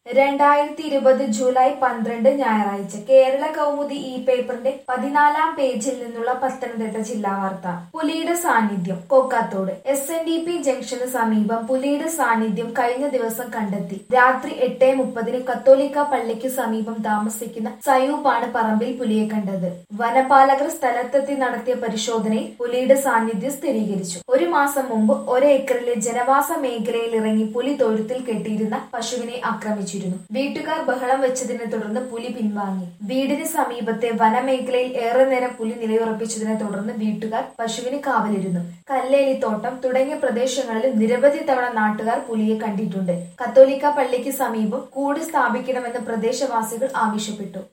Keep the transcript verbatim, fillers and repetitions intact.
രണ്ടായിരത്തി ഇരുപത് ജൂലൈ പന്ത്രണ്ട് ഞായറാഴ്ച കേരള കൗമുദി ഈ പേപ്പറിന്റെ പതിനാലാം പേജിൽ നിന്നുള്ള പത്തനംതിട്ട ജില്ലാ വാർത്ത. പുലിയുടെ സാന്നിധ്യം Kokkathode. S N D P ജംഗ്ഷന് സമീപം പുലിയുടെ സാന്നിധ്യം കഴിഞ്ഞ ദിവസം കണ്ടെത്തി. രാത്രി എട്ട് മുപ്പതിന് കത്തോലിക്ക പള്ളിക്ക് സമീപം താമസിക്കുന്ന സയൂബാണ് പറമ്പിൽ പുലിയെ കണ്ടത്. വനപാലകർ സ്ഥലത്തെത്തി നടത്തിയ പരിശോധനയിൽ പുലിയുടെ സാന്നിധ്യം സ്ഥിരീകരിച്ചു. ഒരു മാസം മുമ്പ് ഒരേക്കറിലെ ജനവാസ മേഖലയിൽ ഇറങ്ങി പുലി തൊഴുത്തിൽ കെട്ടിയിരുന്ന പശുവിനെ ആക്രമിച്ചിരുന്നു. വീട്ടുകാർ ബഹളം വെച്ചതിനെ തുടർന്ന് പുലി പിൻവാങ്ങി. വീടിന് സമീപത്തെ വനമേഖലയിൽ ഏറെ നേരം പുലി നിലയുറപ്പിച്ചതിനെ തുടർന്ന് വീട്ടുകാർ പശുവിന് കാവലിരുന്നു. കല്ലേലിത്തോട്ടം തുടങ്ങിയ പ്രദേശങ്ങളിൽ നിരവധി തവണ നാട്ടുകാർ പുലിയെ കണ്ടിട്ടുണ്ട്. കത്തോലിക്ക പള്ളിക്ക് സമീപം കൂട് സ്ഥാപിക്കണമെന്ന് പ്രദേശവാസികൾ ആവശ്യപ്പെട്ടു.